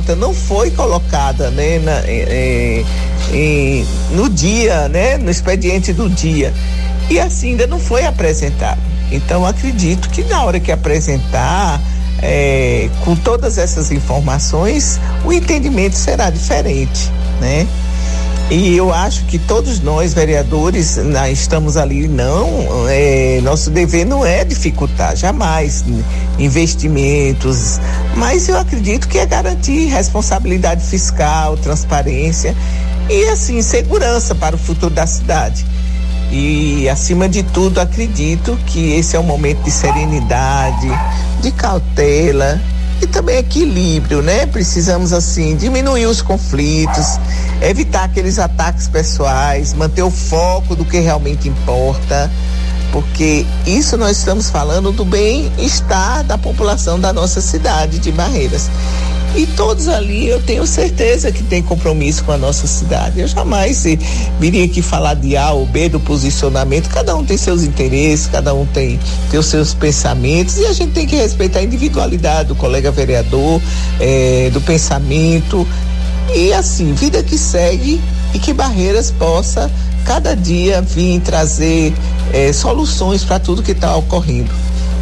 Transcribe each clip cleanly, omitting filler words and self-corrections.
pauta não foi colocada, né, no dia, né, no expediente do dia, e assim ainda não foi apresentado. Então acredito que na hora que apresentar, com todas essas informações, o entendimento será diferente, né? E eu acho que todos nós, vereadores, estamos ali, nosso dever não é dificultar, jamais, investimentos, mas eu acredito que é garantir responsabilidade fiscal, transparência e, assim, segurança para o futuro da cidade. E, acima de tudo, acredito que esse é um momento de serenidade, de cautela e também equilíbrio, né? Precisamos, assim, diminuir os conflitos, evitar aqueles ataques pessoais, manter o foco do que realmente importa, porque isso nós estamos falando do bem-estar da população da nossa cidade de Barreiras. E todos ali eu tenho certeza que tem compromisso com a nossa cidade. Eu jamais viria aqui falar de A ou B, do posicionamento. Cada um tem seus interesses, cada um tem os seus pensamentos, e a gente tem que respeitar a individualidade do colega vereador, do pensamento. E assim, vida que segue, e que Barreiras possa cada dia vir trazer soluções para tudo que está ocorrendo.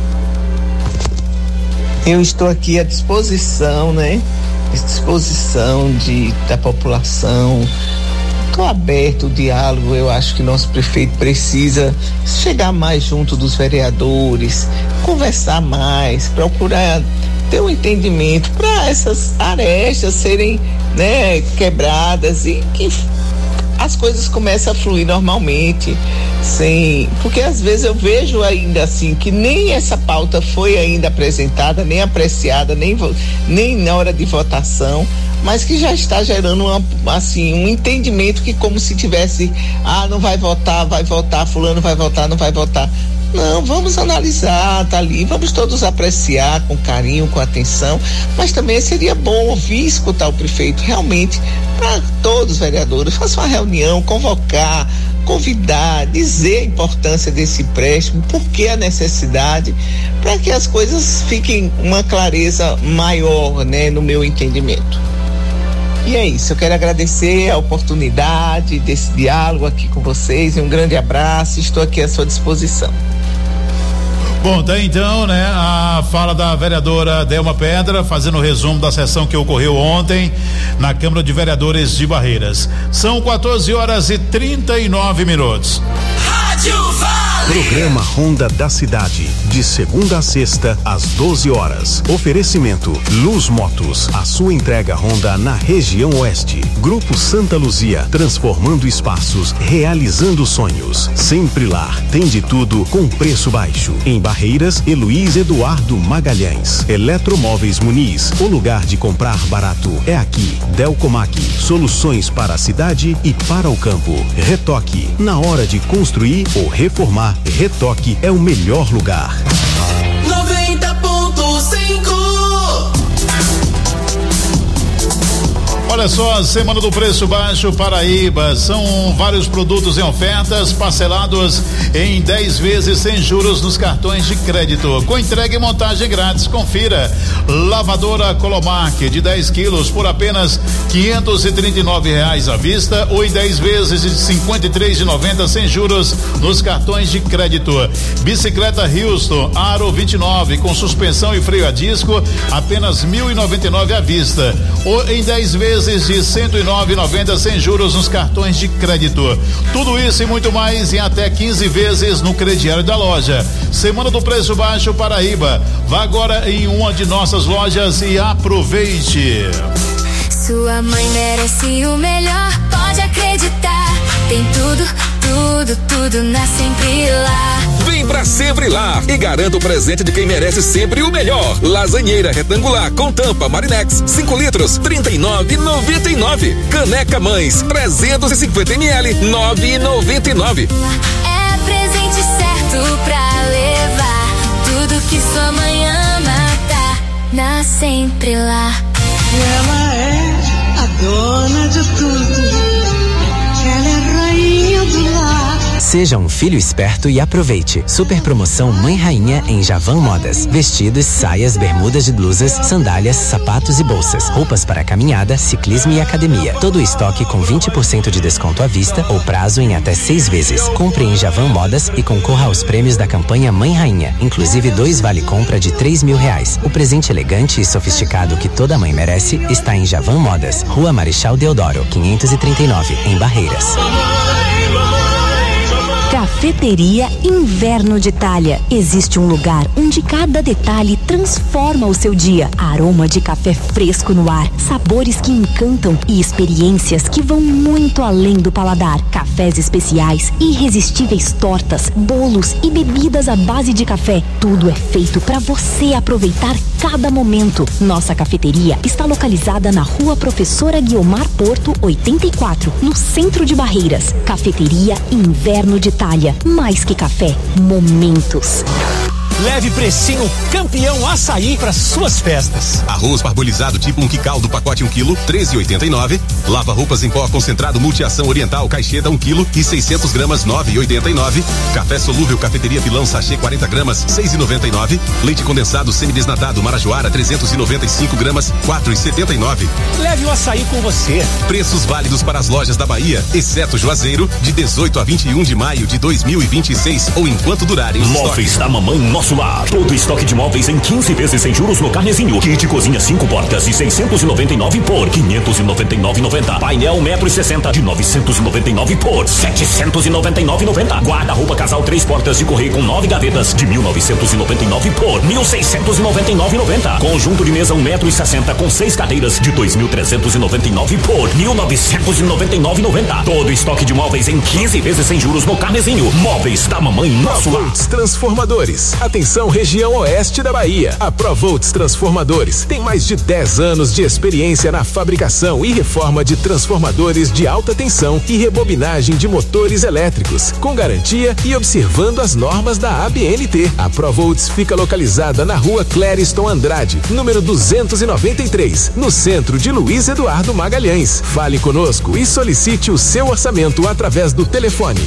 Eu estou aqui à disposição, né? À disposição da população. Estou aberto ao diálogo. Eu acho que nosso prefeito precisa chegar mais junto dos vereadores, conversar mais, procurar ter um entendimento para essas arestas serem, né, quebradas e que as coisas começam a fluir normalmente, porque às vezes eu vejo ainda assim que nem essa pauta foi ainda apresentada, nem apreciada, nem na hora de votação, mas que já está gerando um entendimento que como se tivesse, não vai votar, fulano vai votar, não vai votar. Não, vamos analisar, tá ali, vamos todos apreciar com carinho, com atenção, mas também seria bom ouvir e escutar o prefeito realmente, para todos os vereadores, faça uma reunião, convocar, convidar, dizer a importância desse empréstimo, por que a necessidade, para que as coisas fiquem uma clareza maior, né, no meu entendimento. E é isso, eu quero agradecer a oportunidade desse diálogo aqui com vocês, e um grande abraço, estou aqui à sua disposição. Bom, tá então, né, a fala da vereadora Delma Pedra, fazendo o resumo da sessão que ocorreu ontem na Câmara de Vereadores de Barreiras. São 14h39. Rádio Vale. Programa Ronda da Cidade, de segunda a sexta, às 12 horas. Oferecimento Luz Motos, a sua entrega Honda na região oeste. Grupo Santa Luzia, transformando espaços, realizando sonhos. Sempre Lar, tem de tudo com preço baixo. Em Barreiras, Luiz Eduardo Magalhães. Eletromóveis Muniz, o lugar de comprar barato é aqui. Delcomac, soluções para a cidade e para o campo. Retoque, na hora de construir ou reformar, Retoque é o melhor lugar. 90.5. Olha só, Semana do Preço Baixo Paraíba, são vários produtos em ofertas, parcelados em 10 vezes sem juros nos cartões de crédito, com entrega e montagem grátis. Confira: lavadora Colomark de 10 quilos por apenas R$539 à vista, ou em 10 vezes de R$53,90 sem juros nos cartões de crédito. Bicicleta Houston Aro 29 com suspensão e freio a disco, apenas R$1.099 à vista, ou em 10 vezes de R$109,90 sem juros nos cartões de crédito. Tudo isso e muito mais em até 15 vezes no crediário da loja. Semana do Preço Baixo Paraíba. Vá agora em uma de nossas lojas e aproveite. Sua mãe merece o melhor, pode acreditar. Tem tudo, tudo, tudo na Sempre Lar. Vem pra Sempre Lar e garanta o presente de quem merece sempre o melhor. Lasanheira retangular com tampa Marinex 5 litros R$39,99. Caneca Mães 350 ml R$9,99. É presente certo pra levar. Tudo que sua mãe ama tá na Sempre Lar. Ela é a dona de tudo. Ela é rainha do lar. Seja um filho esperto e aproveite. Super promoção Mãe Rainha em Javan Modas. Vestidos, saias, bermudas de blusas, sandálias, sapatos e bolsas. Roupas para caminhada, ciclismo e academia. Todo o estoque com 20% de desconto à vista ou prazo em até 6 vezes. Compre em Javan Modas e concorra aos prêmios da campanha Mãe Rainha. Inclusive 2 vale-compra de R$3.000. O presente elegante e sofisticado que toda mãe merece está em Javan Modas. Rua Marechal Deodoro, 539, em Barreiras. Cafeteria Inverno de Itália. Existe um lugar onde cada detalhe transforma o seu dia. Aroma de café fresco no ar, sabores que encantam e experiências que vão muito além do paladar. Cafés especiais, irresistíveis tortas, bolos e bebidas à base de café. Tudo é feito para você aproveitar cada momento. Nossa cafeteria está localizada na Rua Professora Guiomar Porto, 84, no centro de Barreiras. Cafeteria Inverno de Itália. Mais que café, momentos. Leve precinho campeão açaí para suas festas. Arroz parbolizado tipo 1 quilo, pacote 1 kg, 13,89. Lava roupas em pó concentrado multiação oriental, caixeta 1 kg e 600 gramas, 9,89. Café solúvel cafeteria Pilão sachê 40 gramas, 6,99. Leite condensado semidesnatado Marajoara 395 gramas, 4,79. Leve o açaí com você. Preços válidos para as lojas da Bahia, exceto Juazeiro, de 18 a 21 de maio de 2026 ou enquanto durarem os Móveis da Mamãe Nosso Lar. Todo estoque de móveis em 15 vezes sem juros no Carnezinho. Kit cozinha 5 portas de 699 por 599,90. Painel 1,60 m de 999 por 799,90. Guarda-roupa casal 3 portas de correio com 9 gavetas de 1.999 por 1.699,90. Conjunto de mesa 1,60 m com 6 cadeiras de 2.399 por 1.999,90. Todo estoque de móveis em 15 vezes sem juros no Carnezinho. Móveis da Mamãe Nosso Lar. Transformadores. Atenção, região oeste da Bahia. A Provolts Transformadores tem mais de 10 anos de experiência na fabricação e reforma de transformadores de alta tensão e rebobinagem de motores elétricos, com garantia e observando as normas da ABNT. A Provolts fica localizada na Rua Clériston Andrade, número 293, no centro de Luiz Eduardo Magalhães. Fale conosco e solicite o seu orçamento através do telefone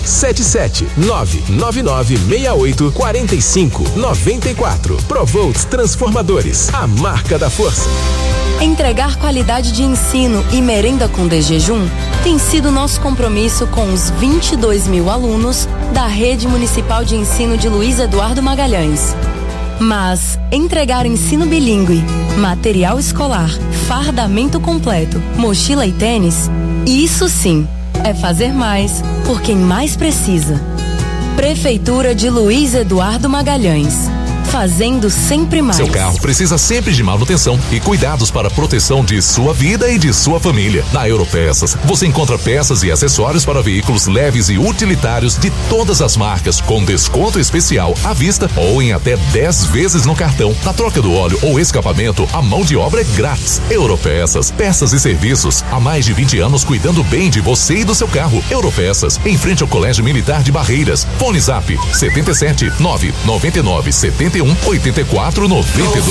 77-99968-4594. Provolts Transformadores, a marca da força. Entregar qualidade de ensino e merenda com desjejum tem sido nosso compromisso com os 22 mil alunos da Rede Municipal de Ensino de Luiz Eduardo Magalhães. Mas entregar ensino bilíngue, material escolar, fardamento completo, mochila e tênis, isso sim é fazer mais por quem mais precisa. Prefeitura de Luiz Eduardo Magalhães. Fazendo sempre mais. Seu carro precisa sempre de manutenção e cuidados para a proteção de sua vida e de sua família. Na Europeças, você encontra peças e acessórios para veículos leves e utilitários de todas as marcas, com desconto especial à vista ou em até 10 vezes no cartão. Na troca do óleo ou escapamento, a mão de obra é grátis. Europeças, peças e serviços. Há mais de 20 anos cuidando bem de você e do seu carro. Europeças, em frente ao Colégio Militar de Barreiras. Fone Zap 77 999 71 84 92.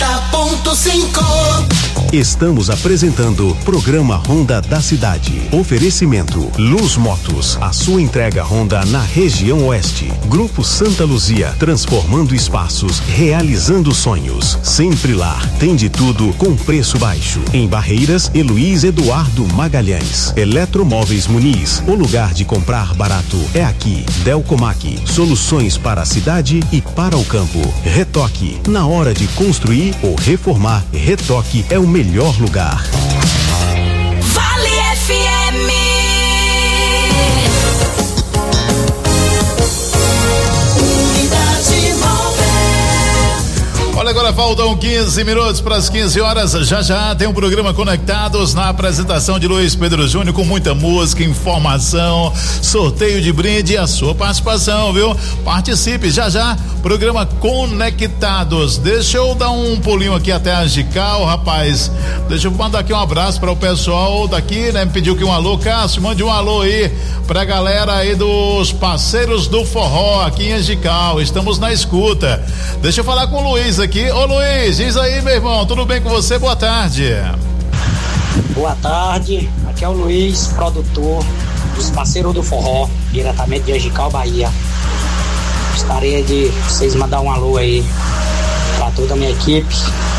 90.5. Estamos apresentando Programa Honda da Cidade. Oferecimento Luz Motos, a sua entrega Honda na região oeste. Grupo Santa Luzia, transformando espaços, realizando sonhos. Sempre lá, tem de tudo com preço baixo. Em Barreiras e Luiz Eduardo Magalhães. Eletromóveis Muniz, o lugar de comprar barato é aqui. Delcomac, soluções para a cidade e para o campo. Retoque, na hora de construir ou reformar, Retoque é o melhor lugar. Vale FM. Olha, agora faltam 15 minutos para as 15 horas. Já tem um programa Conectados na apresentação de Luiz Pedro Júnior, com muita música, informação, sorteio de brinde e a sua participação, viu? Participe já. Programa Conectados. Deixa eu dar um pulinho aqui até a Gical, rapaz. Deixa eu mandar aqui um abraço para o pessoal daqui, né? Me pediu aqui um alô, Cássio, mande um alô aí pra galera aí dos parceiros do forró aqui em Gical. Estamos na escuta. Deixa eu falar com o Luiz aqui. Ô Luiz, diz aí, meu irmão, tudo bem com você? Boa tarde. Boa tarde, aqui é o Luiz, produtor. dos parceiros do forró, diretamente de Angical, Bahia. Gostaria de vocês mandar um alô aí para toda a minha equipe,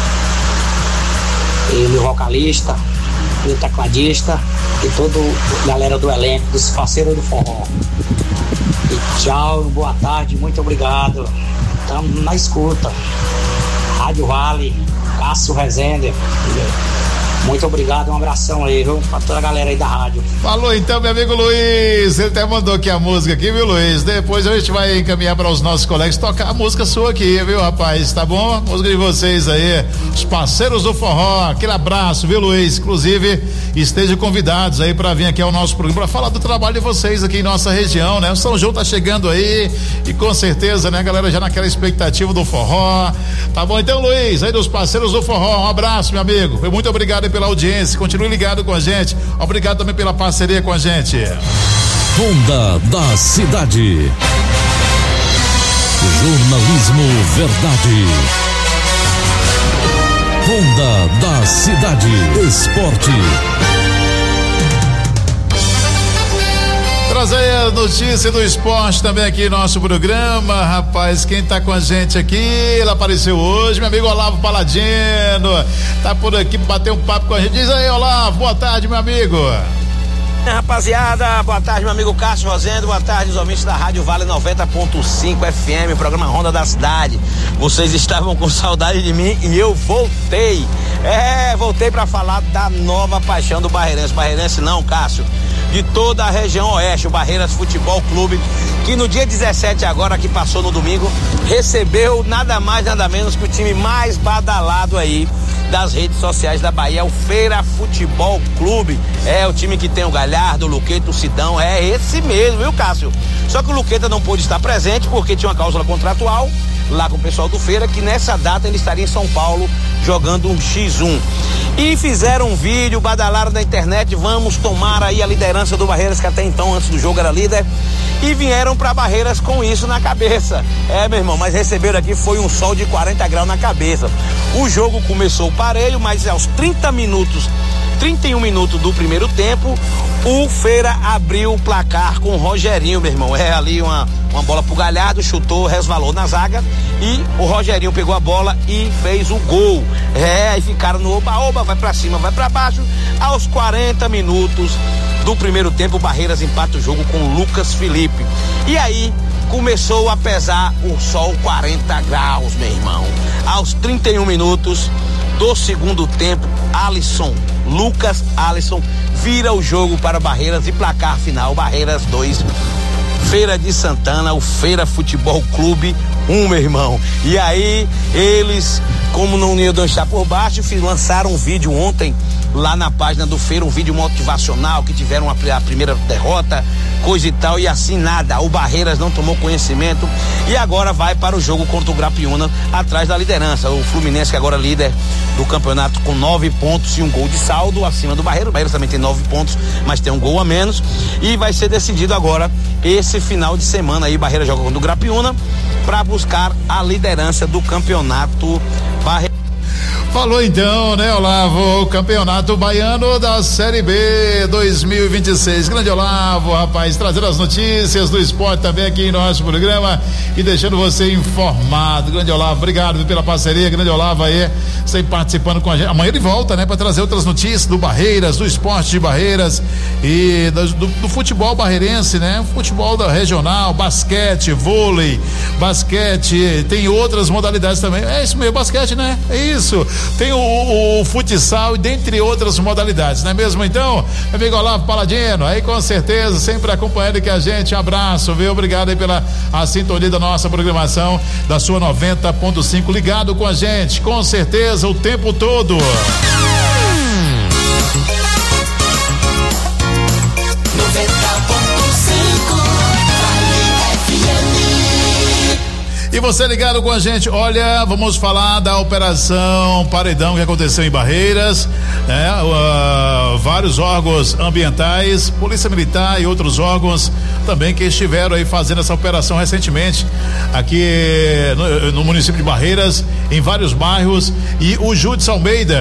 e o meu vocalista, meu tecladista e toda a galera do elenco, dos parceiros do forró. E tchau, boa tarde, muito obrigado. Estamos na escuta. Rádio Vale, Cássio Rezende. Muito obrigado, um abração aí, viu? Pra toda a galera aí da rádio. Falou então, meu amigo Luiz. Ele até mandou aqui a música aqui, viu, Luiz? Depois a gente vai encaminhar para os nossos colegas tocar a música sua aqui, viu, rapaz? Tá bom? A música de vocês aí, os parceiros do forró. Aquele abraço, viu, Luiz? Inclusive, estejam convidados aí para vir aqui ao nosso programa para falar do trabalho de vocês aqui em nossa região, né? O São João tá chegando aí e com certeza, né, a galera já naquela expectativa do forró. Tá bom? Então, Luiz, aí dos parceiros do forró, um abraço, meu amigo. Muito obrigado pela audiência, continue ligado com a gente. Obrigado também pela parceria com a gente. Ronda da Cidade. Jornalismo Verdade. Ronda da Cidade. Esporte. Trazer a notícia do esporte também aqui no nosso programa, rapaz. Quem tá com a gente aqui, ele apareceu hoje, meu amigo Olavo Paladino, tá por aqui pra bater um papo com a gente. Diz aí, Olavo, boa tarde, meu amigo. Rapaziada, boa tarde, meu amigo Cássio Rosendo, boa tarde, os ouvintes da Rádio Vale 90.5 FM, programa Ronda da Cidade. Vocês estavam com saudade de mim e eu voltei. Voltei pra falar da nova paixão do Barreirense. Barreirense não, Cássio, de toda a região oeste, o Barreiras Futebol Clube, que no dia 17 agora, que passou no domingo, recebeu nada mais, nada menos que o time mais badalado aí das redes sociais da Bahia, o Feira Futebol Clube. É o time que tem o Galhardo, o Luqueta, o Sidão, é esse mesmo, viu, Cássio? Só que o Luqueta não pôde estar presente porque tinha uma cláusula contratual lá com o pessoal do Feira, que nessa data ele estaria em São Paulo jogando um X1. E fizeram um vídeo, badalaram na internet, vamos tomar aí a liderança do Barreiras, que até então, antes do jogo, era líder, e vieram pra Barreiras com isso na cabeça. Meu irmão, mas receberam aqui, foi um sol de 40 graus na cabeça. O jogo começou parelho, mas aos 31 minutos do primeiro tempo, o Feira abriu o placar com o Rogerinho, meu irmão. Ali uma bola pro Galhardo, chutou, resvalou na zaga e o Rogerinho pegou a bola e fez o gol. Aí ficaram no oba-oba, vai pra cima, vai pra baixo. Aos 40 minutos do primeiro tempo, o Barreiras empata o jogo com o Lucas Felipe. E aí começou a pesar o sol 40 graus, meu irmão. Aos 31 minutos do segundo tempo, Lucas Alisson vira o jogo para Barreiras e placar final, Barreiras 2, Feira de Santana, o Feira Futebol Clube 1, meu irmão. E aí eles, como não iam deixar por baixo, lançaram um vídeo ontem lá na página do Feira, um vídeo motivacional, que tiveram a primeira derrota, coisa e tal, e assim nada, o Barreiras não tomou conhecimento e agora vai para o jogo contra o Grapiúna, atrás da liderança. O Fluminense, que agora é líder do campeonato com 9 pontos e um gol de saldo acima do Barreiras. O Barreiras também tem 9 pontos, mas tem um gol a menos, e vai ser decidido agora esse final de semana aí. Barreiras joga contra o Grapiúna para buscar a liderança do campeonato Barreiras. Falou então, né, Olavo, o campeonato baiano da Série B 2026. Grande Olavo, rapaz, trazendo as notícias do esporte também aqui em nosso programa e deixando você informado. Grande Olavo, obrigado pela parceria. Grande Olavo aí, sempre participando com a gente. Amanhã ele volta, né, para trazer outras notícias do Barreiras, do esporte de Barreiras e do futebol barreirense, né? Futebol da regional, basquete, vôlei, tem outras modalidades também. É isso mesmo, basquete, né? É isso. Tem o futsal e dentre outras modalidades, não é mesmo? Então, meu amigo Olavo Paladino, aí com certeza, sempre acompanhando aqui a gente. Abraço, viu? Obrigado aí pela sintonia da nossa programação, da sua 90.5, ligado com a gente, com certeza, o tempo todo. E você ligado com a gente, olha, vamos falar da Operação Paredão que aconteceu em Barreiras, né? Vários órgãos ambientais, Polícia Militar e outros órgãos também que estiveram aí fazendo essa operação recentemente aqui no município de Barreiras, em vários bairros, e o Júdice Almeida,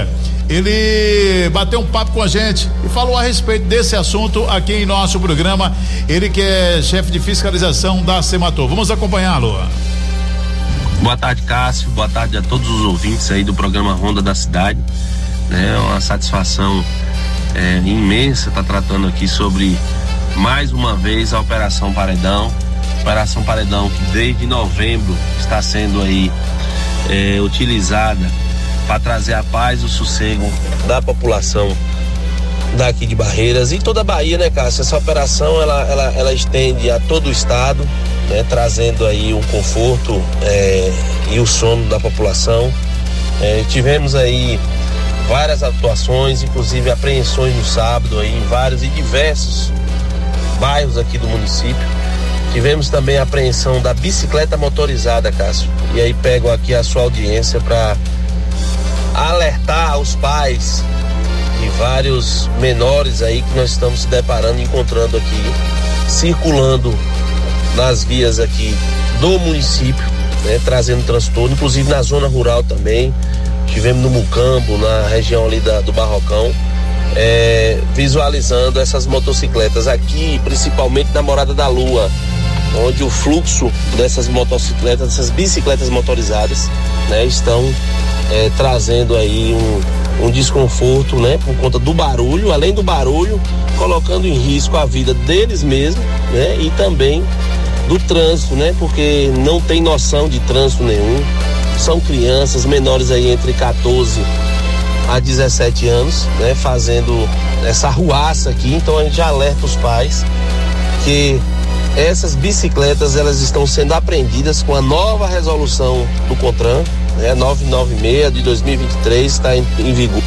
ele bateu um papo com a gente e falou a respeito desse assunto aqui em nosso programa. Ele que é chefe de fiscalização da Semator. Vamos acompanhá-lo. Boa tarde, Cássio. Boa tarde a todos os ouvintes aí do programa Ronda da Cidade. É uma satisfação imensa estar tratando aqui sobre, mais uma vez, a Operação Paredão. Operação Paredão que desde novembro está sendo aí utilizada para trazer a paz e o sossego da população daqui de Barreiras e toda a Bahia, né, Cássio? Essa operação ela estende a todo o estado, né, trazendo aí um conforto e o sono da população. Tivemos aí várias atuações, inclusive apreensões no sábado aí em vários e diversos bairros aqui do município. Tivemos também a apreensão da bicicleta motorizada, Cássio. E aí pego aqui a sua audiência para alertar os pais de vários menores aí que nós estamos se deparando, encontrando aqui, circulando nas vias aqui do município, né, trazendo transtorno, inclusive na zona rural também. Estivemos no Mucambo, na região ali do Barrocão, visualizando essas motocicletas aqui, principalmente na Morada da Lua, onde o fluxo dessas motocicletas, dessas bicicletas motorizadas, né, estão trazendo aí um desconforto, né, por conta do barulho, além do barulho, colocando em risco a vida deles mesmos, né, e também do trânsito, né, porque não tem noção de trânsito nenhum. São crianças menores aí entre 14 a 17 anos, né, fazendo essa ruaça aqui. Então a gente já alerta os pais que essas bicicletas elas estão sendo apreendidas com a nova resolução do CONTRAN, né, 996 de 2023, está em vigor.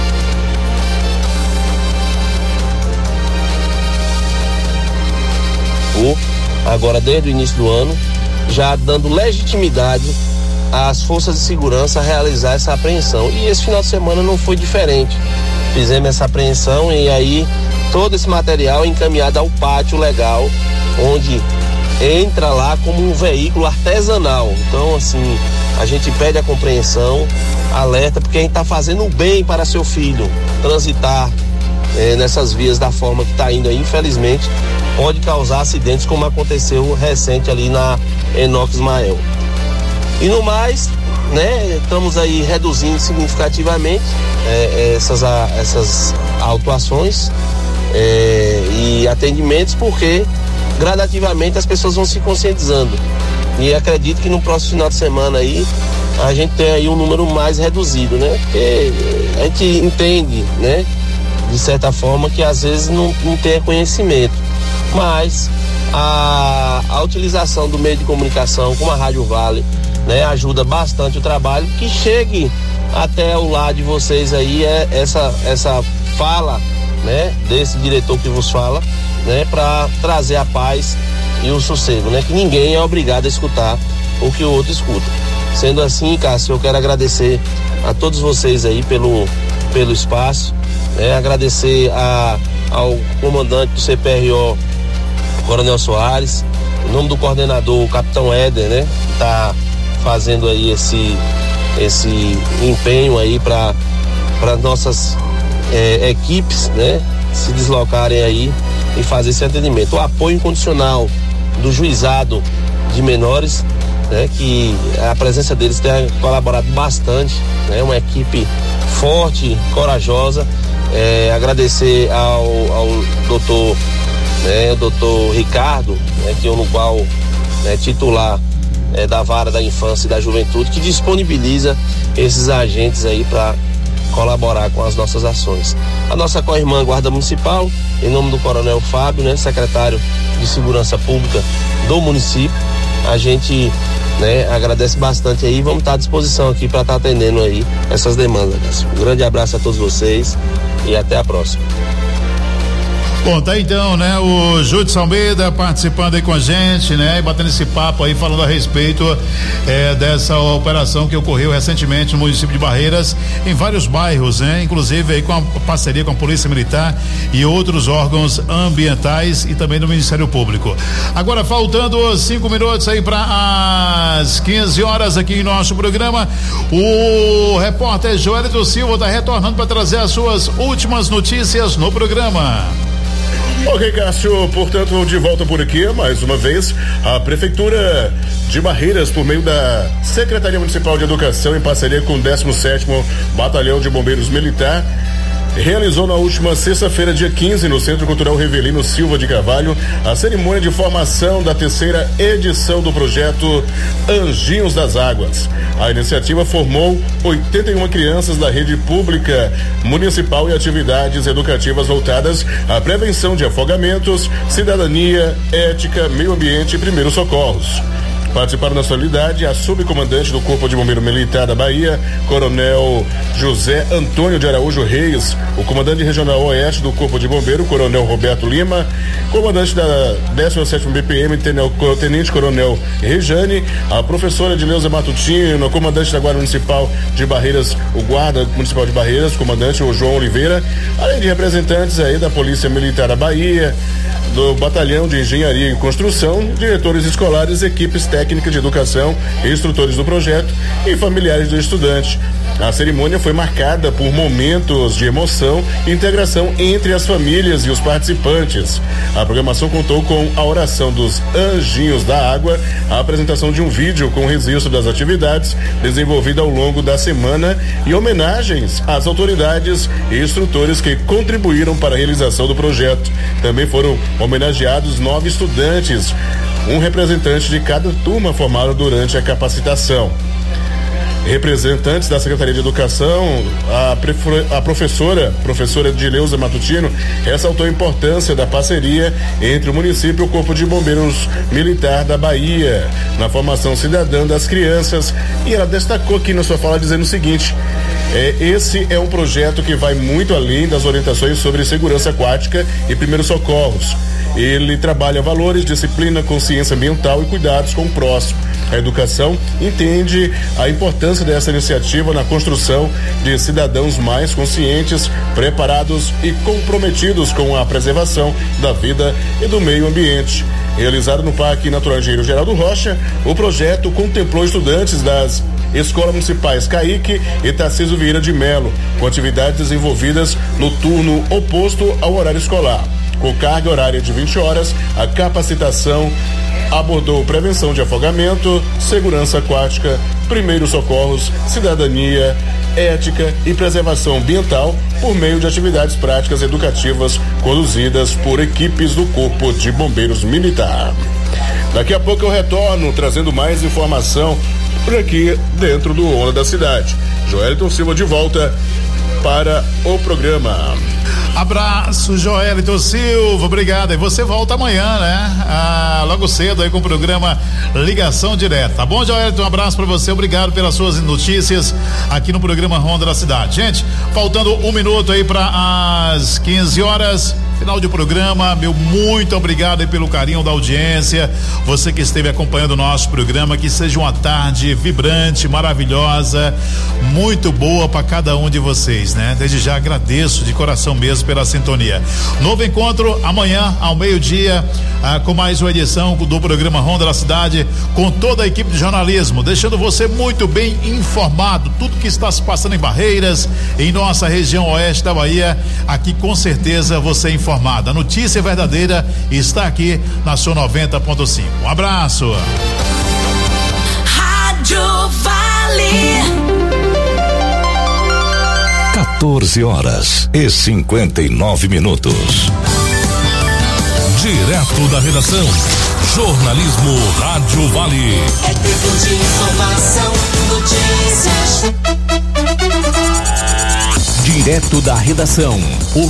Agora desde o início do ano, já dando legitimidade às forças de segurança a realizar essa apreensão. E esse final de semana não foi diferente. Fizemos essa apreensão e aí todo esse material é encaminhado ao pátio legal, onde entra lá como um veículo artesanal. Então, assim, a gente pede a compreensão, alerta, porque a gente está fazendo o bem para seu filho. Transitar nessas vias da forma que está indo aí, infelizmente, pode causar acidentes, como aconteceu recente ali na Enoque Ismael. E no mais, né, estamos aí reduzindo significativamente essas autuações e atendimentos, porque gradativamente as pessoas vão se conscientizando. E acredito que no próximo final de semana aí a gente tem aí um número mais reduzido, né? Porque a gente entende, né, de certa forma, que às vezes não tem conhecimento. Mas a utilização do meio de comunicação como a Rádio Vale, né, ajuda bastante o trabalho, que chegue até o lado de vocês aí essa fala, né, desse diretor que vos fala, né, para trazer a paz e o sossego, né, que ninguém é obrigado a escutar o que o outro escuta. Sendo assim, Cássio, eu quero agradecer a todos vocês aí pelo espaço, né, agradecer ao comandante do CPRO, Coronel Soares, em nome do coordenador, o Capitão Éder, né, que está fazendo aí esse empenho aí para nossas equipes, né, se deslocarem aí e fazer esse atendimento. O apoio incondicional do juizado de menores, né, que a presença deles tem colaborado bastante, né, uma equipe forte, corajosa. Agradecer ao doutor, né, o doutor Ricardo, né, que no qual é titular da Vara da Infância e da Juventude, que disponibiliza esses agentes aí para colaborar com as nossas ações. A nossa co-irmã Guarda Municipal, em nome do Coronel Fábio, né, secretário de Segurança Pública do município, a gente, né, agradece bastante aí. Vamos estar à disposição aqui para estar atendendo aí essas demandas. Um grande abraço a todos vocês e até a próxima. Bom, tá então, né? O Júlio Almeida participando aí com a gente, né? E batendo esse papo aí, falando a respeito dessa operação que ocorreu recentemente no município de Barreiras, em vários bairros, né? Inclusive aí com a parceria com a Polícia Militar e outros órgãos ambientais e também do Ministério Público. Agora, faltando 5 minutos aí para as 15 horas aqui em nosso programa, o repórter Joelito Silva está retornando para trazer as suas últimas notícias no programa. Ok, Cássio, portanto, de volta por aqui, mais uma vez, a Prefeitura de Barreiras, por meio da Secretaria Municipal de Educação, em parceria com o 17º Batalhão de Bombeiros Militar, realizou na última sexta-feira, dia 15, no Centro Cultural Rivelino Silva de Carvalho, a cerimônia de formação da 3ª edição do projeto Anjinhos das Águas. A iniciativa formou 81 crianças da rede pública municipal e atividades educativas voltadas à prevenção de afogamentos, cidadania, ética, meio ambiente e primeiros socorros. Participaram da solenidade a subcomandante do Corpo de Bombeiro Militar da Bahia, Coronel José Antônio de Araújo Reis, o comandante regional oeste do Corpo de Bombeiro, Coronel Roberto Lima, comandante da 17º BPM, Tenente Coronel Rejane, a professora Edileuza Matutino, comandante da Guarda Municipal de Barreiras, o Guarda Municipal de Barreiras, comandante o João Oliveira, além de representantes aí da Polícia Militar da Bahia, do Batalhão de Engenharia e Construção, diretores escolares, equipes técnicas de educação, instrutores do projeto e familiares do estudante. A cerimônia foi marcada por momentos de emoção e integração entre as famílias e os participantes. A programação contou com a oração dos Anjinhos da Água, a apresentação de um vídeo com registro das atividades desenvolvida ao longo da semana e homenagens às autoridades e instrutores que contribuíram para a realização do projeto. Também foram homenageados 9 estudantes, um representante de cada turma formado durante a capacitação. Representantes da Secretaria de Educação, a professora Edileuza Matutino, ressaltou a importância da parceria entre o município e o Corpo de Bombeiros Militar da Bahia na formação cidadã das crianças, e ela destacou aqui na sua fala dizendo o seguinte: esse é um projeto que vai muito além das orientações sobre segurança aquática e primeiros socorros. Ele trabalha valores, disciplina, consciência ambiental e cuidados com o próximo. A educação entende a importância dessa iniciativa na construção de cidadãos mais conscientes, preparados e comprometidos com a preservação da vida e do meio ambiente. Realizado no Parque Natural Engenheiro Geraldo Rocha, o projeto contemplou estudantes das Escolas Municipais Caíque e Tarcísio Vieira de Melo, com atividades desenvolvidas no turno oposto ao horário escolar. Com carga horária de 20 horas, a capacitação abordou prevenção de afogamento, segurança aquática, primeiros socorros, cidadania, ética e preservação ambiental por meio de atividades práticas educativas conduzidas por equipes do Corpo de Bombeiros Militar. Daqui a pouco eu retorno trazendo mais informação por aqui dentro do Onda da Cidade. Joelito Silva de volta para o programa. Abraço, Joelito Silva, obrigado. E você volta amanhã, né? Logo cedo aí com o programa Ligação Direta. Tá bom, Joelito? Um abraço pra você, obrigado pelas suas notícias aqui no programa Ronda da Cidade. Gente, faltando 1 minuto aí para as 15 horas. Final de programa, meu muito obrigado aí pelo carinho da audiência, você que esteve acompanhando o nosso programa, que seja uma tarde vibrante, maravilhosa, muito boa para cada um de vocês, né? Desde já agradeço de coração mesmo pela sintonia. Novo encontro amanhã ao meio-dia, com mais uma edição do programa Ronda da Cidade, com toda a equipe de jornalismo, deixando você muito bem informado, tudo que está se passando em Barreiras, em nossa região oeste da Bahia, aqui com certeza você é informada. A notícia verdadeira está aqui na sua 90.5. Um abraço. Rádio Vale. 14h59. Direto da redação. Jornalismo Rádio Vale. É tempo de informação, notícias. Direto da redação.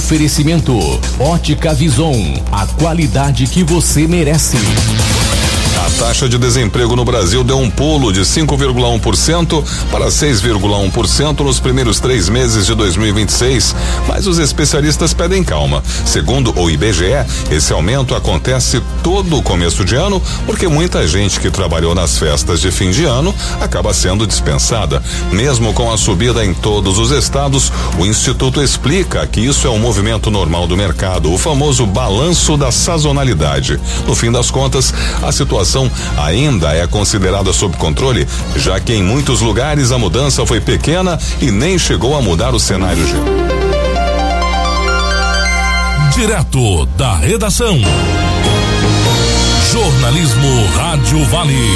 Oferecimento Ótica Vison, a qualidade que você merece. A taxa de desemprego no Brasil deu um pulo de 5,1% para 6,1% nos primeiros 3 meses de 2026, mas os especialistas pedem calma. Segundo o IBGE, esse aumento acontece todo o começo de ano, porque muita gente que trabalhou nas festas de fim de ano acaba sendo dispensada. Mesmo com a subida em todos os estados, o Instituto explica que isso é um movimento normal do mercado, o famoso balanço da sazonalidade. No fim das contas, a situação ainda é considerada sob controle, já que em muitos lugares a mudança foi pequena e nem chegou a mudar o cenário geral. Direto da redação. Jornalismo Rádio Vale.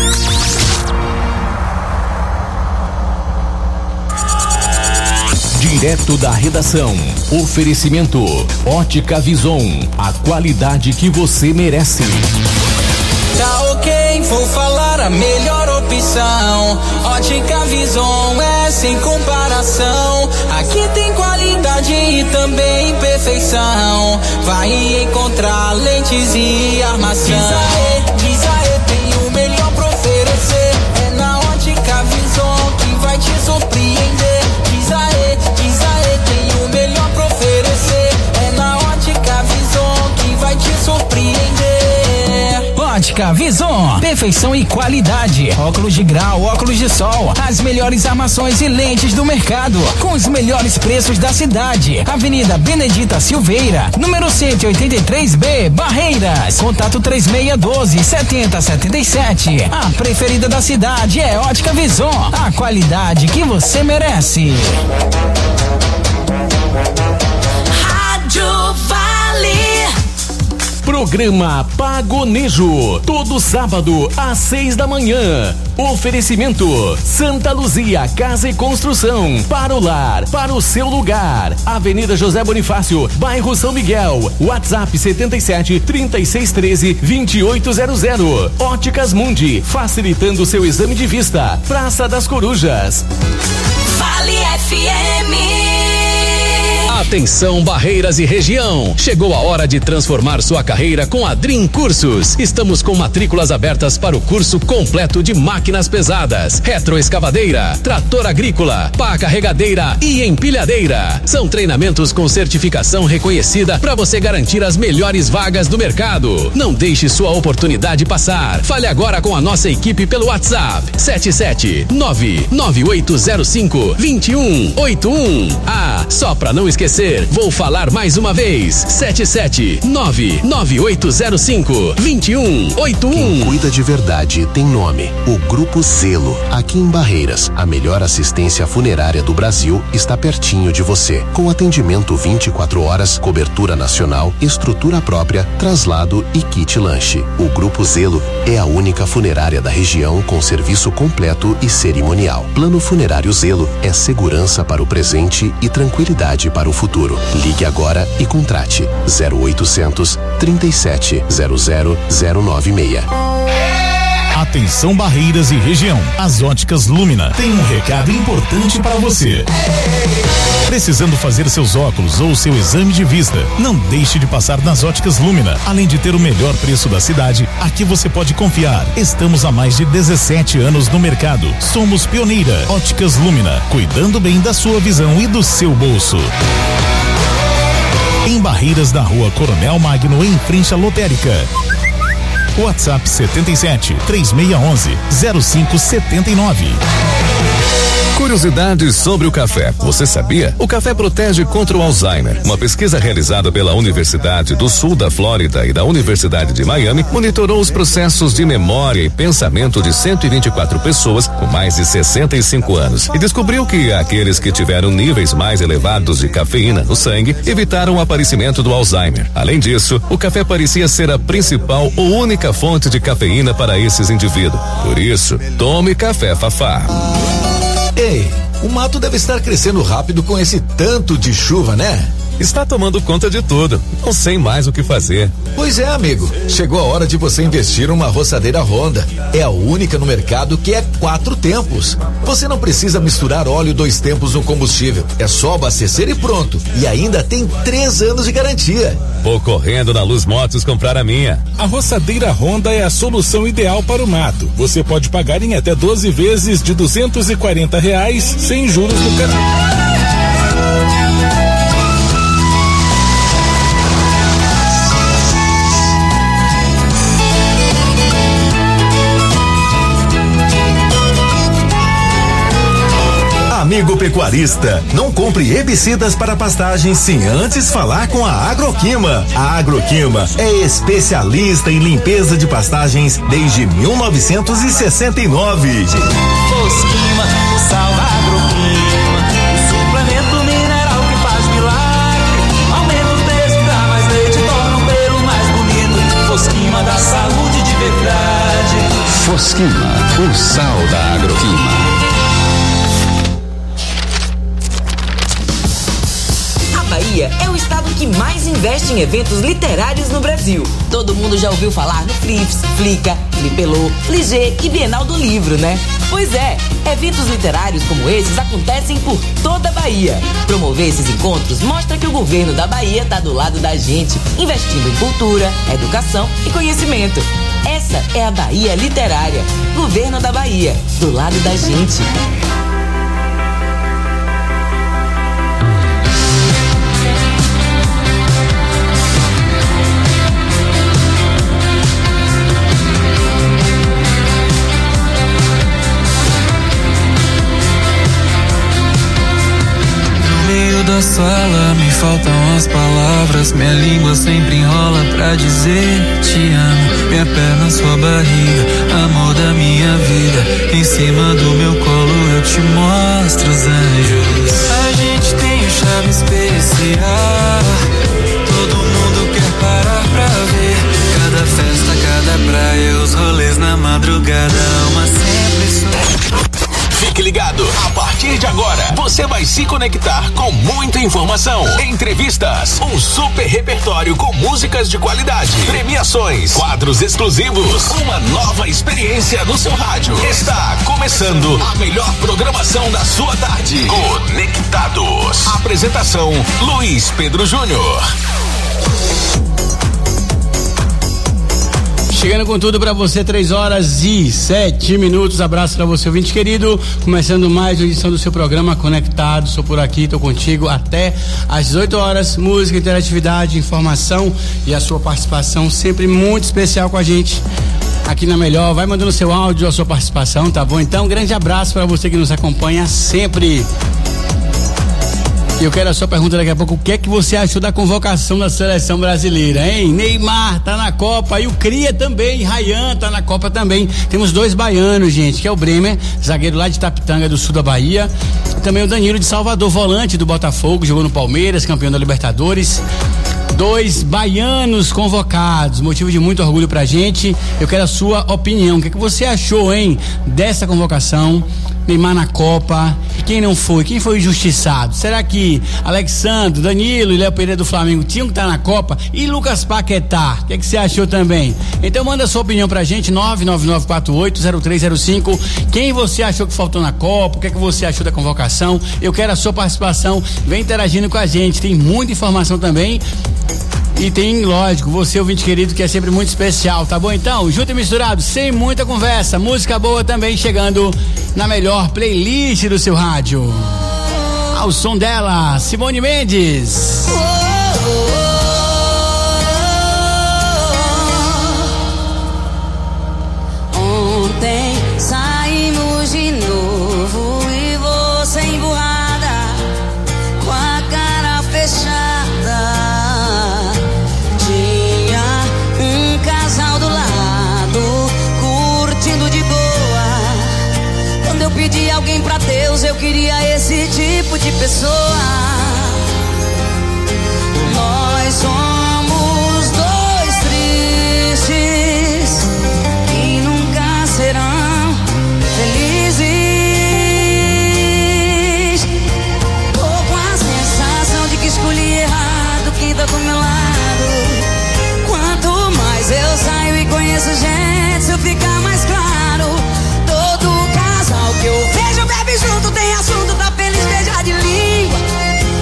Direto da redação. Oferecimento Ótica Vison, a qualidade que você merece. Tá ok, vou falar a melhor opção. Ótica Vison é sem comparação. Aqui tem qualidade e também perfeição. Vai encontrar lentes e armação. Diz aê, tem o melhor pra oferecer. É na Ótica Vison que vai te surpreender. Diz aê, tem o melhor pra oferecer. É na Ótica Vison que vai te surpreender. Ótica Vison, perfeição e qualidade. Óculos de grau, óculos de sol, as melhores armações e lentes do mercado, com os melhores preços da cidade. Avenida Benedita Silveira, número 183B, Barreiras. Contato 3612-7077. A preferida da cidade é Ótica Vison, a qualidade que você merece. Rádio Vale. Programa Pagonejo, todo sábado às 6 da manhã. Oferecimento Santa Luzia Casa e Construção, para o lar, para o seu lugar. Avenida José Bonifácio, bairro São Miguel. WhatsApp 77-3613-2800. Óticas Mundi, facilitando seu exame de vista. Praça das Corujas. Vale FM. Atenção Barreiras e região, chegou a hora de transformar sua carreira com a Dream Cursos. Estamos com matrículas abertas para o curso completo de máquinas pesadas, retroescavadeira, trator agrícola, pá carregadeira e empilhadeira. São treinamentos com certificação reconhecida para você garantir as melhores vagas do mercado. Não deixe sua oportunidade passar. Fale agora com a nossa equipe pelo WhatsApp 77998052181. Ah, só para não esquecer, vou falar mais uma vez, 77998052181. Quem cuida de verdade tem nome, o Grupo Zelo. Aqui em Barreiras, a melhor assistência funerária do Brasil está pertinho de você, com atendimento 24 horas, cobertura nacional, estrutura própria, traslado e kit lanche. O Grupo Zelo é a única funerária da região com serviço completo e cerimonial. Plano Funerário Zelo é segurança para o presente e tranquilidade para o futuro. Ligue agora e contrate 0800 37 00096. Atenção Barreiras e região, as Óticas Lumina tem um recado importante para você. Precisando fazer seus óculos ou seu exame de vista, não deixe de passar nas Óticas Lumina. Além de ter o melhor preço da cidade, aqui você pode confiar. Estamos há mais de 17 anos no mercado. Somos pioneira. Óticas Lumina, cuidando bem da sua visão e do seu bolso. Em Barreiras, na Rua Coronel Magno, em frente à lotérica. WhatsApp 77-3611-0579. Curiosidades sobre o café. Você sabia? O café protege contra o Alzheimer. Uma pesquisa realizada pela Universidade do Sul da Flórida e da Universidade de Miami monitorou os processos de memória e pensamento de 124 pessoas com mais de 65 anos e descobriu que aqueles que tiveram níveis mais elevados de cafeína no sangue evitaram o aparecimento do Alzheimer. Além disso, o café parecia ser a principal ou única fonte de cafeína para esses indivíduos. Por isso, tome café Fafá. Ei, o mato deve estar crescendo rápido com esse tanto de chuva, né? Está tomando conta de tudo. Não sei mais o que fazer. Pois é, amigo. Chegou a hora de você investir numa roçadeira Honda. É a única no mercado que é 4 tempos. Você não precisa misturar óleo 2 tempos no combustível. É só abastecer e pronto. E ainda tem 3 anos de garantia. Vou correndo na Luz Motos comprar a minha. A roçadeira Honda é a solução ideal para o mato. Você pode pagar em até 12 vezes de R$240 sem juros no cartão. Amigo pecuarista, não compre herbicidas para pastagens sem antes falar com a Agroquima. A Agroquima é especialista em limpeza de pastagens desde 1969. Fosquima, sal da Agroquima, o suplemento mineral que faz milagre. Aumenta o peso, dá mais leite, torna o pelo mais bonito. Fosquima dá saúde de verdade. Fosquima, o sal da Agroquima. Bahia é o estado que mais investe em eventos literários no Brasil. Todo mundo já ouviu falar no Flips, Flica, Flipelô, Fligê e Bienal do Livro, né? Pois é, eventos literários como esses acontecem por toda a Bahia. Promover esses encontros mostra que o governo da Bahia está do lado da gente, investindo em cultura, educação e conhecimento. Essa é a Bahia Literária. Governo da Bahia, do lado da gente. Da sala me faltam as palavras, minha língua sempre enrola pra dizer te amo. Minha perna, sua barriga, amor da minha vida. Em cima do meu colo eu te mostro os anjos. A gente tem um charme especial, todo mundo quer parar pra ver. Cada festa, cada praia, os rolês na madrugada, uma sempre só. Fique ligado, a partir de agora, você vai se conectar com muita informação, entrevistas, um super repertório com músicas de qualidade, premiações, quadros exclusivos, uma nova experiência no seu rádio. Está começando a melhor programação da sua tarde. Conectados. Apresentação, Luiz Pedro Júnior. Chegando com tudo pra você, 3h07. Abraço pra você, ouvinte querido. Começando mais uma edição do seu programa Conectado. Sou por aqui, tô contigo até às 18 horas. Música, interatividade, informação e a sua participação sempre muito especial com a gente aqui na Melhor. Vai mandando seu áudio, a sua participação, tá bom? Então, um grande abraço pra você que nos acompanha sempre. E eu quero a sua pergunta daqui a pouco. O que é que você achou da convocação da seleção brasileira, hein? Neymar tá na Copa e o Cria também, Ryan tá na Copa também. Temos dois baianos, gente, que é o Bremer, zagueiro lá de Itapitanga, do sul da Bahia. E também o Danilo de Salvador, volante do Botafogo, jogou no Palmeiras, campeão da Libertadores. Dois baianos convocados, motivo de muito orgulho pra gente. Eu quero a sua opinião. O que é que você achou, hein, dessa convocação? Neymar na Copa, quem não foi? Quem foi injustiçado? Será que Alexandre, Danilo e Léo Pereira do Flamengo tinham que estar na Copa? E Lucas Paquetá, o que é que você achou também? Então manda a sua opinião pra gente, 999480305. Quem você achou que faltou na Copa? O que é que você achou da convocação? Eu quero a sua participação, vem interagindo com a gente, tem muita informação também. E tem, lógico, você, ouvinte querido, que é sempre muito especial, tá bom? Então, junto e misturado, sem muita conversa, música boa também chegando na melhor playlist do seu rádio. Ao som dela, Simone Mendes. Ontem saímos de novo e você emburrada, com a cara fechada. Eu pedi alguém pra Deus, eu queria esse tipo de pessoa. Nós somos dois tristes que nunca serão felizes. Tô com a sensação de que escolhi errado quem tá do meu lado. Quanto mais eu saio e conheço gente, se eu ficar mais claro. Que eu vejo, bebe junto, tem assunto, tá feliz, beija de língua.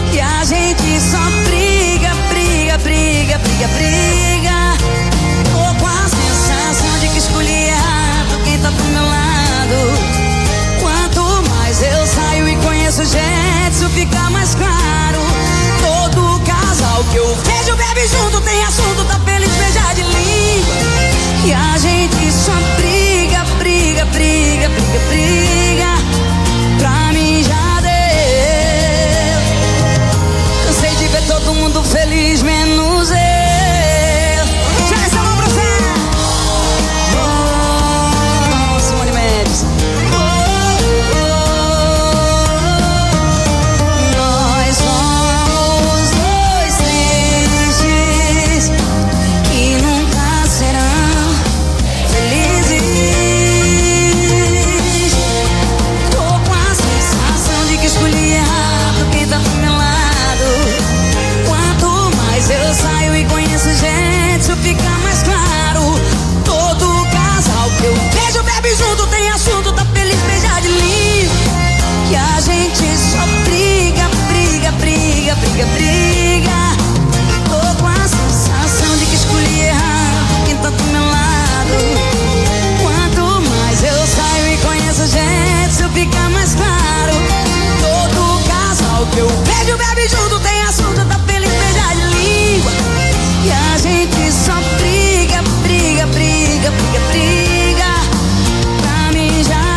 feliz, menos eu. Já essa mão pra você. Simone Mendes. Nós somos dois tristes que nunca serão felizes. Tô com a sensação de que escolhi errado quem tá do meu lado. Quanto mais eu saio e conheço gente, isso fica mais claro. Todo casal que eu vejo bebe junto, tem assunto, tá feliz, beija de língua. Que a gente só briga, briga, briga, briga, briga. Tô com a sensação de que escolhi errado quem tá do meu lado. Quanto mais eu saio e conheço gente, isso fica mais claro. Todo casal que eu vejo bebe junto, tem assunto, tá feliz, beija de língua. E a gente só briga, briga, briga, briga, briga. Pra mim já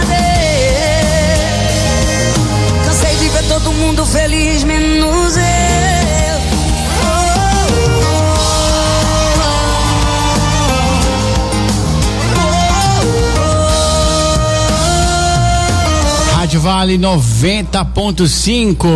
deu. Cansei de ver todo mundo feliz, menos eu. Rádio Vale 90.5.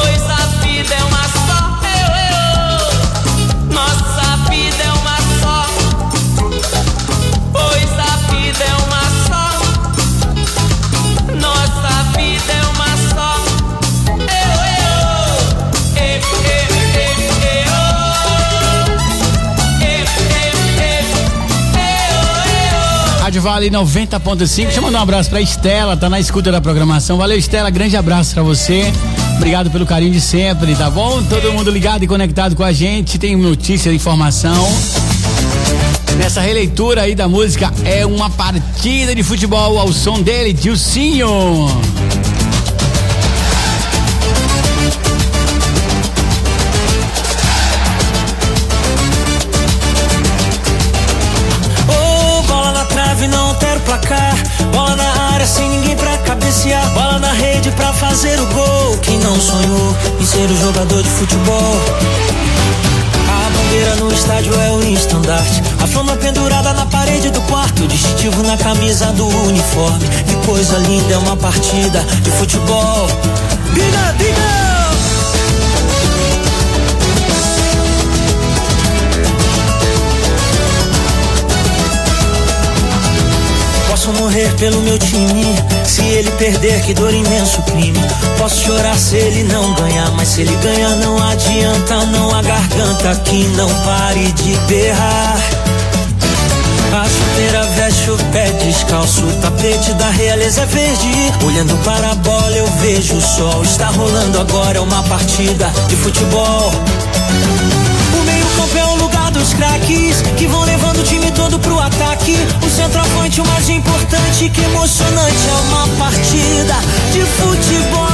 Nossa vida é uma só. Rádio Vale 90.5. Deixa eu mandar um abraço pra Estela, tá na escuta da programação. Valeu, Estela, grande abraço pra você. Obrigado pelo carinho de sempre, tá bom? Todo mundo ligado e conectado com a gente. Tem notícia, informação. Nessa releitura aí da música, é uma partida de futebol ao som dele, Dilcinho. Não altera o placar, bola na área sem ninguém pra cabecear, bola na rede pra fazer o gol. Quem não sonhou em ser o jogador de futebol? A bandeira no estádio é o estandarte, a fama pendurada na parede do quarto, distintivo na camisa do uniforme. Que coisa linda é uma partida de futebol. Diga, diga! Posso morrer pelo meu time, se ele perder, que dor, imenso crime. Posso chorar se ele não ganhar, mas se ele ganhar não adianta, não há garganta que não pare de berrar. A chuteira veste o pé descalço, o tapete da realeza é verde. Olhando para a bola eu vejo o sol, está rolando agora, é uma partida de futebol. O meio-campo é o lugar dos craques, que vão levando o time todo pro ataque. O centroavante, o mais importante, que emocionante, é uma partida de futebol.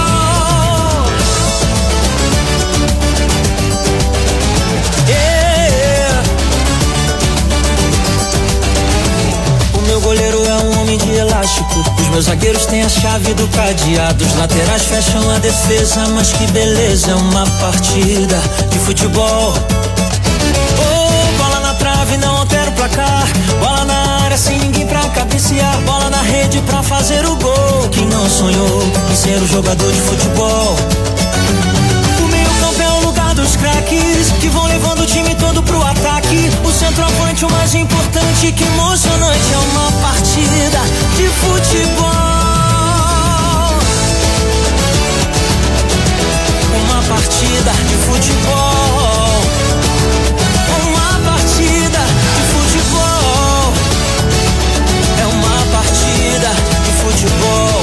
Yeah. O meu goleiro é um homem de elástico, os meus zagueiros têm a chave do cadeado, os laterais fecham a defesa, mas que beleza, é uma partida de futebol. Bola na trave, não altera o placar, bola na área sem ninguém pra cabecear, bola na rede pra fazer o gol. Quem não sonhou em ser o jogador de futebol? O meio-campo é o lugar dos craques, que vão levando o time todo pro ataque. O centroavante, o mais importante, que emocionante, é uma partida de futebol. Uma partida de futebol. Uma partida de futebol. É uma partida de futebol.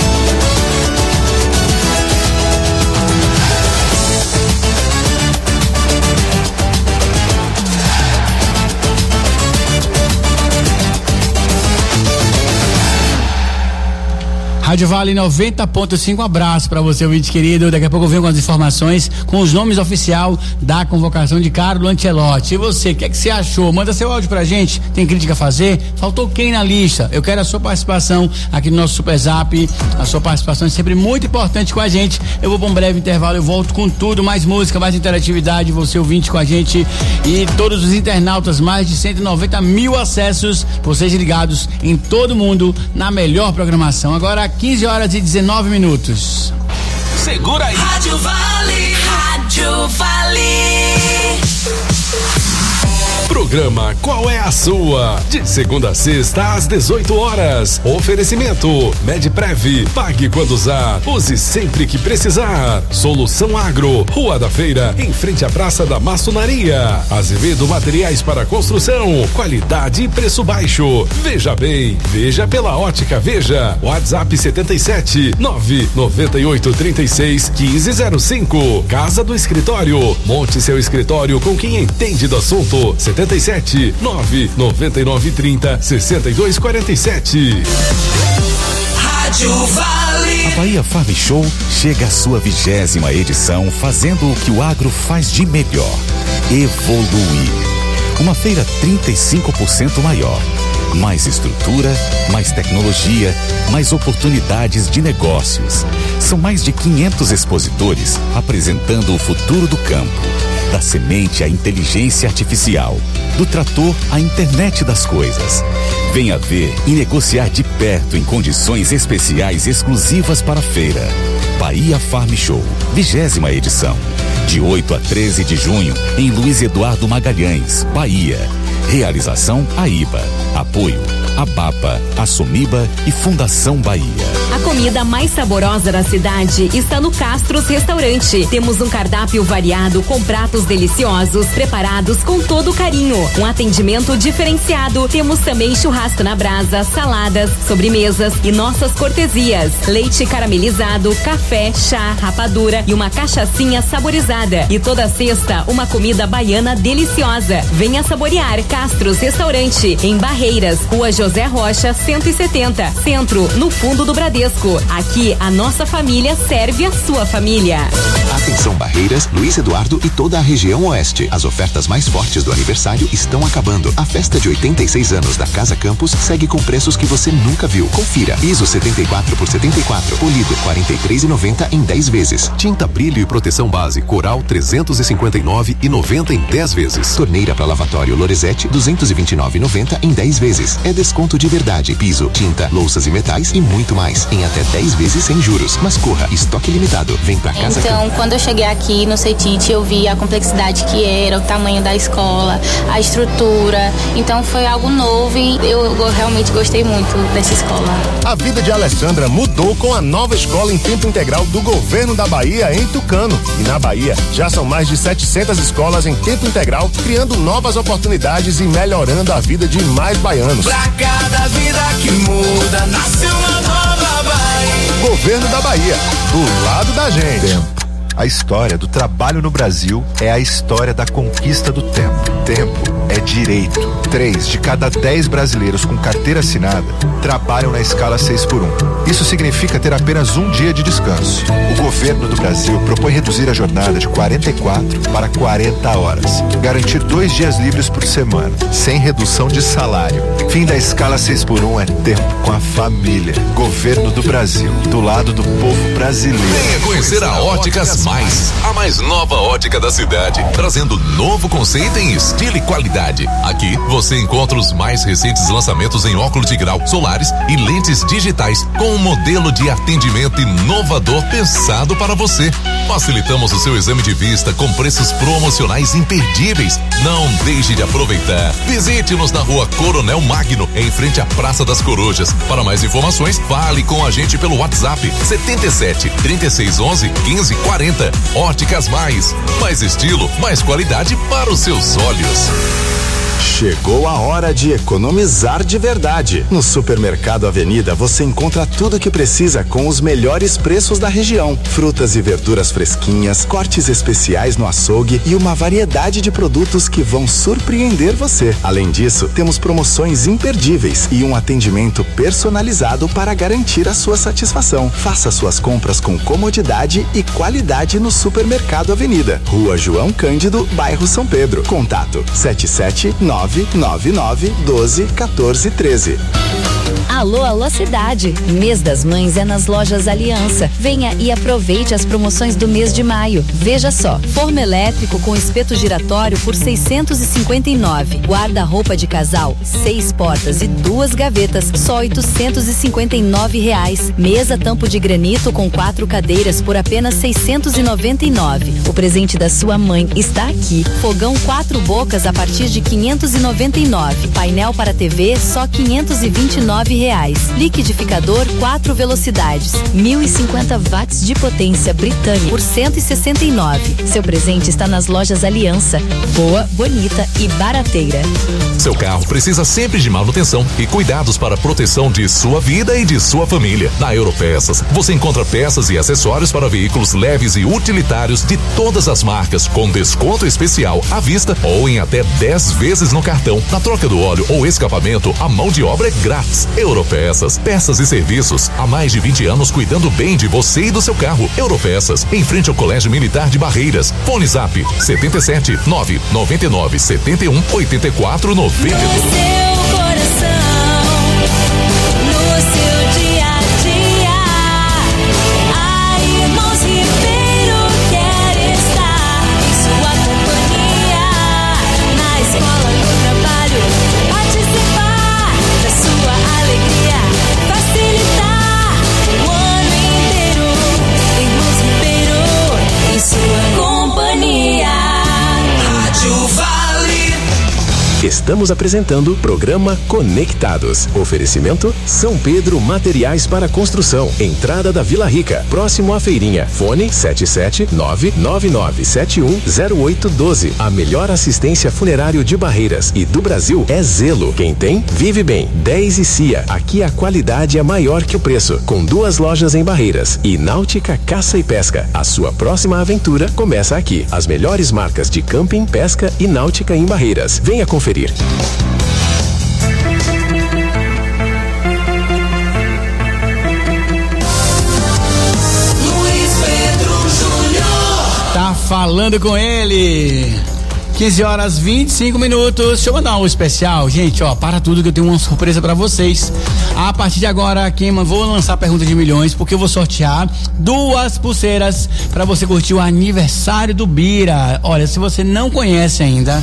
Rádio Vale 90.5, um abraço pra você, ouvinte querido. Daqui a pouco eu venho com as informações, com os nomes oficial da convocação de Carlo Ancelotti. E você, o que é que você achou? Manda seu áudio pra gente. Tem crítica a fazer? Faltou quem na lista? Eu quero a sua participação aqui no nosso Super Zap. A sua participação é sempre muito importante com a gente. Eu vou pra um breve intervalo, eu volto com tudo, mais música, mais interatividade, você ouvinte com a gente e todos os internautas, mais de 190 mil acessos, vocês ligados em todo mundo na melhor programação. Agora 15h19. Segura aí. Rádio Vale, Rádio Vale. Programa Qual é a Sua? De segunda a sexta às 18h. Oferecimento Medprev. Pague quando usar. Use sempre que precisar. Solução Agro. Rua da Feira, em frente à Praça da Maçonaria. Azevedo Materiais para Construção. Qualidade e preço baixo. Veja bem. Veja pela Ótica Veja. WhatsApp 77 998 36 1505. Casa do Escritório. Monte seu escritório com quem entende do assunto. 77 999 30 62 47. Rádio Vale. A Bahia Farm Show chega à sua 20ª edição, fazendo o que o agro faz de melhor: evoluir. Uma feira 35% maior. Mais estrutura, mais tecnologia, mais oportunidades de negócios. São mais de 500 expositores apresentando o futuro do campo. Da semente à inteligência artificial, do trator à internet das coisas. Venha ver e negociar de perto em condições especiais exclusivas para a feira. Bahia Farm Show, 20ª edição. De 8 a 13 de junho, em Luiz Eduardo Magalhães, Bahia. Realização AIBA. Apoio Abapa, Assumiba e Fundação Bahia. A comida mais saborosa da cidade está no Castros Restaurante. Temos um cardápio variado com pratos deliciosos, preparados com todo carinho. Um atendimento diferenciado. Temos também churrasco na brasa, saladas, sobremesas e nossas cortesias. Leite caramelizado, café, chá, rapadura e uma cachaçinha saborizada. E toda sexta, uma comida baiana deliciosa. Venha saborear Castros Restaurante, em Barreiras, Rua José Rocha, 170, Centro, no fundo do Bradesco. Aqui, a nossa família serve a sua família. Atenção Barreiras, Luiz Eduardo e toda a região oeste. As ofertas mais fortes do aniversário estão acabando. A festa de 86 anos da Casa Campos segue com preços que você nunca viu. Confira. Piso 74 por 74, polido 43,90 em 10 vezes. Tinta brilho e proteção base Coral 359,90 em 10 vezes. Torneira para lavatório Lorenzetti 229,90 em 10 vezes. É desconto de verdade. Piso, tinta, louças e metais e muito mais. Em até 10 vezes sem juros. Mas corra, estoque limitado. Vem pra Casa Então, Campos. quando eu cheguei aqui no CETIT, eu vi a complexidade que era, o tamanho da escola, a estrutura. Então foi algo novo e eu realmente gostei muito dessa escola. A vida de Alessandra mudou com a nova escola em tempo integral do governo da Bahia em Tucano. E na Bahia já são mais de 700 escolas em tempo integral, criando novas oportunidades e melhorando a vida de mais baianos. Pra cada vida que muda, nasce uma nova Bahia. Governo da Bahia, do lado da gente. A história do trabalho no Brasil é a história da conquista do tempo. Tempo é direito. 3 de cada 10 brasileiros com carteira assinada trabalham na escala 6x1. Isso significa ter apenas um dia de descanso. O governo do Brasil propõe reduzir a jornada de 44 para 40 horas. Garantir 2 dias livres por semana, sem redução de salário. Fim da escala 6x1 é tempo com a família. Governo do Brasil, do lado do povo brasileiro. Venha conhecer a Óticas Mais, a mais nova ótica da cidade, trazendo novo conceito em estilo e qualidade. Aqui você encontra os mais recentes lançamentos em óculos de grau, solares e lentes digitais, com um modelo de atendimento inovador pensado para você. Facilitamos o seu exame de vista com preços promocionais imperdíveis. Não deixe de aproveitar. Visite-nos na Rua Coronel Magno, em frente à Praça das Corujas. Para mais informações, fale com a gente pelo WhatsApp 77 3611 1540. Óticas Mais estilo, mais qualidade para os seus olhos. Chegou a hora de economizar de verdade. No Supermercado Avenida você encontra tudo o que precisa com os melhores preços da região. Frutas e verduras fresquinhas, cortes especiais no açougue e uma variedade de produtos que vão surpreender você. Além disso, temos promoções imperdíveis e um atendimento personalizado para garantir a sua satisfação. Faça suas compras com comodidade e qualidade no Supermercado Avenida. Rua João Cândido, bairro São Pedro. Contato 77999121413. Alô, alô cidade. Mês das Mães é nas lojas Aliança. Venha e aproveite as promoções do mês de maio. Veja só, forno elétrico com espeto giratório por 659. Guarda-roupa de casal, 6 portas e 2 gavetas, só R$859. Mesa tampo de granito com 4 cadeiras por apenas 699. O presente da sua mãe está aqui. Fogão 4 bocas a partir de 599. Painel para TV só R$529. Liquidificador 4 velocidades, 1050 watts de potência britânica por 169. Seu presente está nas lojas Aliança. Boa, bonita e barateira. Seu carro precisa sempre de manutenção e cuidados para a proteção de sua vida e de sua família. Na Europeças, você encontra peças e acessórios para veículos leves e utilitários de todas as marcas, com desconto especial à vista ou em até 10 vezes no cartão. Na troca do óleo ou escapamento, a mão de obra é grátis. Europeças, peças e serviços há mais de 20 anos cuidando bem de você e do seu carro. Europeças, em frente ao Colégio Militar de Barreiras. Fone Zap 77 999 71 84 92. Seu coração, no seu dia a dia, a Irmãos Ribeiro quer estar em sua companhia, na escola, no trabalho, participar da sua alegria, facilitar o ano inteiro. Irmãos Ribeiro em sua companhia. Rádio Vale. Estamos apresentando o programa Conectados. Oferecimento São Pedro Materiais para Construção. Entrada da Vila Rica, próximo à feirinha. Fone 77999710812. A melhor assistência funerário de Barreiras e do Brasil é Zelo. Quem tem, vive bem. 10 e Cia. Aqui a qualidade é maior que o preço. Com 2 lojas em Barreiras. E Náutica Caça e Pesca. A sua próxima aventura começa aqui. As melhores marcas de camping, pesca e náutica em Barreiras. Venha conferir. Luiz Pedro Júnior. Tá falando com ele. 15h25. Deixa eu mandar um especial, gente, ó, para tudo que eu tenho uma surpresa pra vocês. A partir de agora, vou lançar a pergunta de milhões, porque eu vou sortear 2 pulseiras pra você curtir o aniversário do Bira. Olha, se você não conhece ainda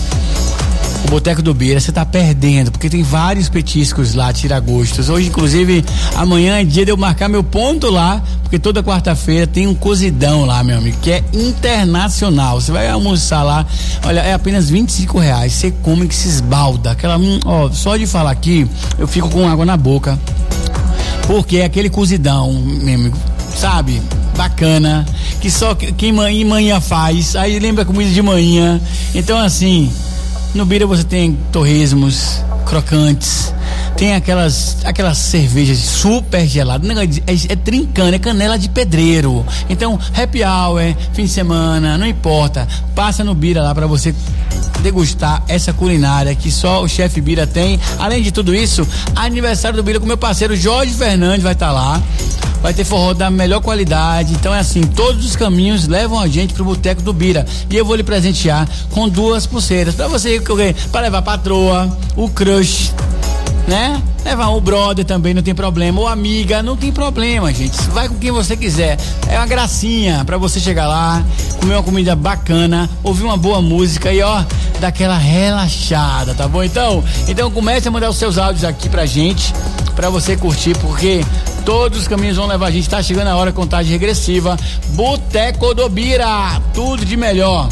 o Boteco do Bira, você tá perdendo, porque tem vários petiscos lá, tiragostos. Hoje, inclusive, amanhã é dia de eu marcar meu ponto lá, porque toda quarta-feira tem um cozidão lá, meu amigo, que é internacional. Você vai almoçar lá, olha, é apenas R$25. Você come que se esbalda. Aquela, só de falar aqui, eu fico com água na boca. Porque é aquele cozidão, meu amigo, sabe? Bacana, que só quem manhã faz, aí lembra comida de manhã. Então, assim, no Bira você tem torresmos crocantes, tem aquelas cervejas super geladas, é trincando, é canela de pedreiro. Então, happy hour, fim de semana, não importa, passa no Bira lá pra você degustar essa culinária que só o chefe Bira tem. Além de tudo isso, aniversário do Bira com meu parceiro Jorge Fernandes vai estar lá. Vai ter forró da melhor qualidade. Então é assim, todos os caminhos levam a gente pro Boteco do Bira. E eu vou lhe presentear com 2 pulseiras pra você, pra levar a patroa, o crush, né? Levar o brother também, não tem problema. Ou amiga, não tem problema, gente. Vai com quem você quiser. É uma gracinha pra você chegar lá, comer uma comida bacana, ouvir uma boa música e daquela relaxada, tá bom? Então comece a mandar os seus áudios aqui pra gente, pra você curtir, porque todos os caminhos vão levar a gente. Tá chegando a hora, contagem regressiva. Boteco do Bira, tudo de melhor.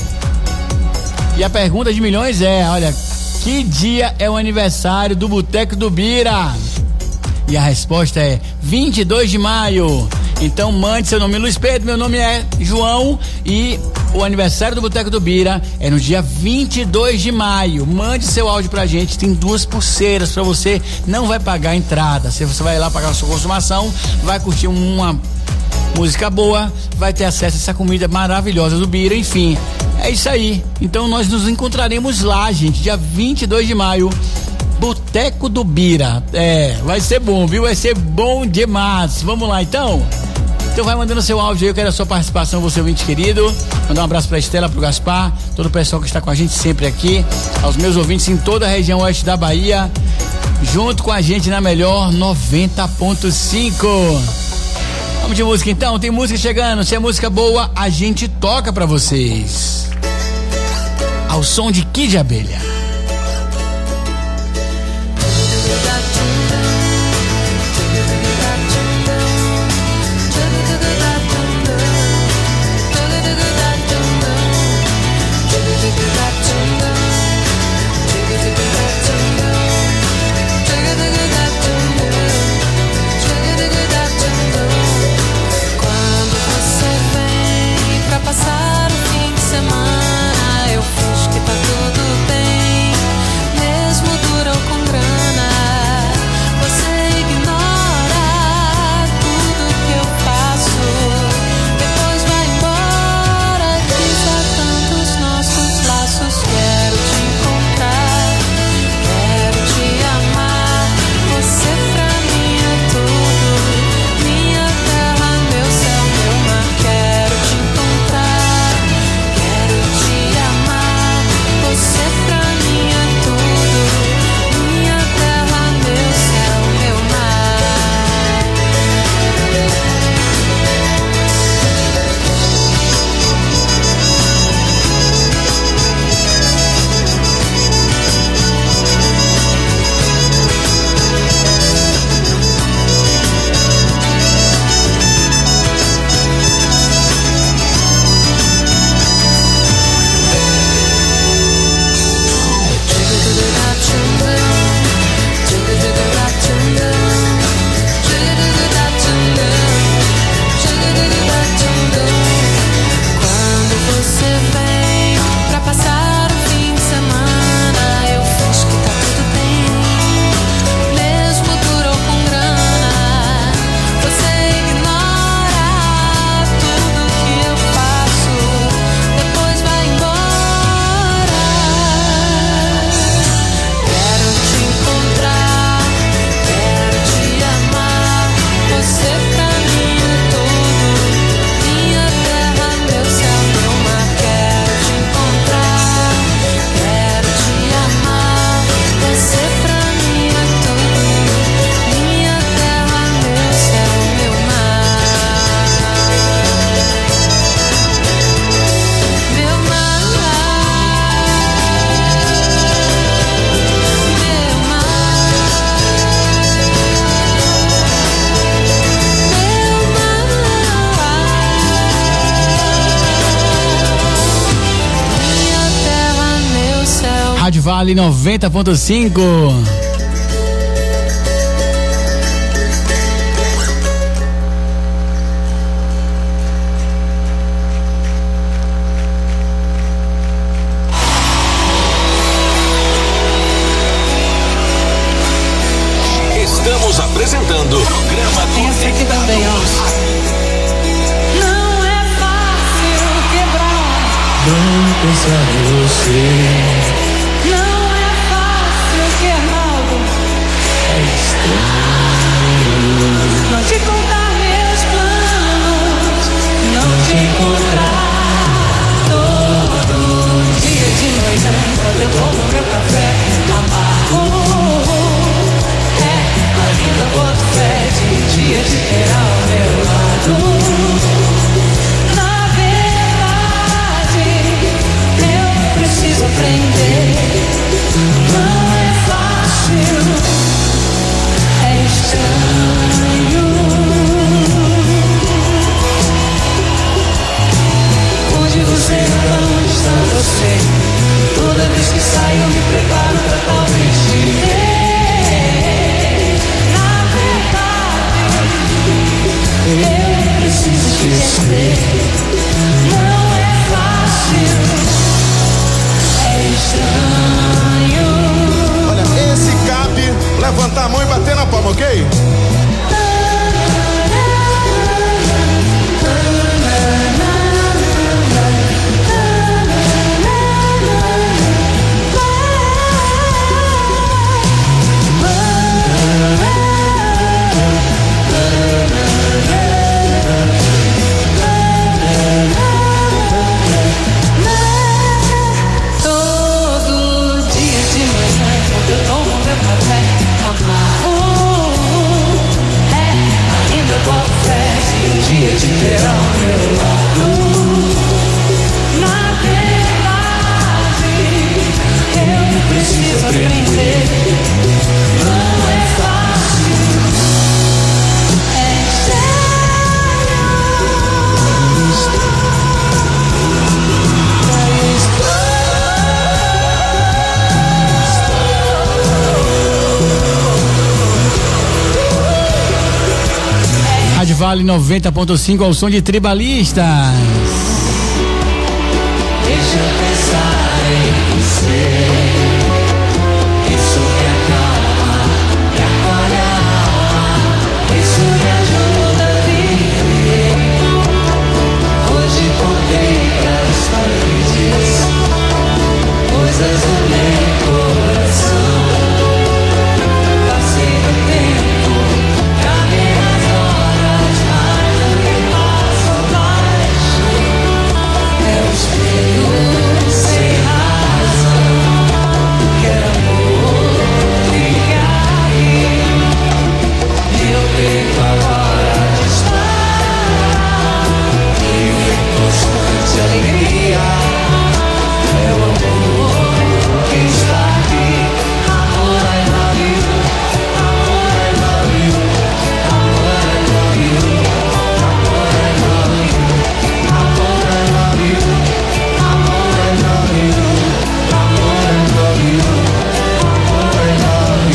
E a pergunta de milhões é, olha, que dia é o aniversário do Boteco do Bira? E a resposta é 22 de maio. Então mande seu nome, Luiz Pedro, meu nome é João e o aniversário do Boteco do Bira é no dia 22 de maio. Mande seu áudio pra gente, tem 2 pulseiras pra você, não vai pagar entrada. Você vai lá pagar a sua consumação, vai curtir uma música boa, vai ter acesso a essa comida maravilhosa do Bira, enfim. É isso aí. Então nós nos encontraremos lá, gente, dia 22 de maio. Boteco do Bira. Vai ser bom, viu? Vai ser bom demais. Vamos lá, então? Então vai mandando seu áudio aí, eu quero a sua participação, você ouvinte querido. Mandar um abraço pra Estela, pro Gaspar, todo o pessoal que está com a gente sempre aqui, aos meus ouvintes em toda a região oeste da Bahia, junto com a gente na melhor 90.5. Vamos de música então, tem música chegando, se é música boa, a gente toca pra vocês. Ao som de Kid Abelha. Passar o fim de semana, eu finjo que tá tudo bem. quer Vale 90.5. Estamos apresentando o programa Conectados. Não é fácil quebrar. Vamos pensar em você. Não é fácil quebrar. É estranho Não te contar meus planos. Não te encontrar todo dia de manhã. Quando eu tomo meu café amargo. Ainda boto fé de dia de ter ao meu lado. Na verdade, eu preciso aprender. Não é fácil, é estranho. Onde você anda, onde está você? Toda vez que saio eu me preparo pra talvez te ver. Eu preciso te esquecer. Não é fácil, é estranho. Olha, esse cabe levantar a mão e bater na palma, ok? Dia de ter ao meu lado. Na verdade, eu preciso aprender. Não é fácil, é Rádio Vale 90.5 ao som de Tribalistas. Deixa eu pensar em você. Isso me acalma, me acolhe a alma. Isso me ajuda a viver. Hoje contei pras paredes coisas do meu coração. Passei o tempo, caminhei as horas, mas não me passo mais. É o espelho sem razão. Quero amor, fica aí. Meu peito agora dispara. Vivo em constante alegria. É o amor que está aqui. Amor, I love you. Amor, I love you. Amor, I love you. Amor, I love you. Amor, I love you. Amor, I love you. Amor, I love you. Amor, I love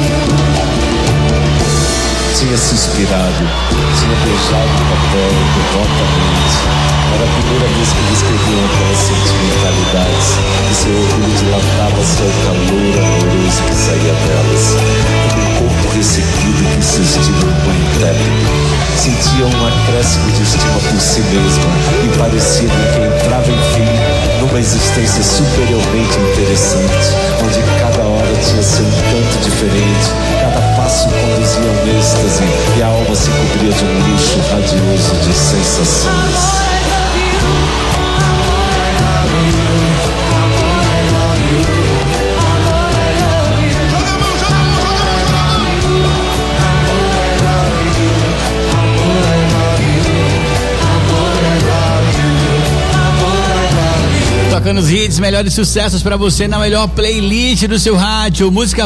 you. Tinha suspirado, tinha beijado o papel devotamente. Era a primeira vez que ele escreveu aquelas sentimentalidades. E seu orgulho dilatava seu calor amoroso que saía delas. Como um corpo recebido que se estima num banho tépico. Sentia um acréscimo de estima por si mesma e parecia-lhe que entrava, enfim, numa existência superiormente interessante, onde cada hora tinha seu encanto diferente, cada passo conduzia a um êxtase e a alma se cobria de um luxo radioso de sensações. Tocando os hits, melhores sucessos pra você na melhor playlist do seu rádio. Música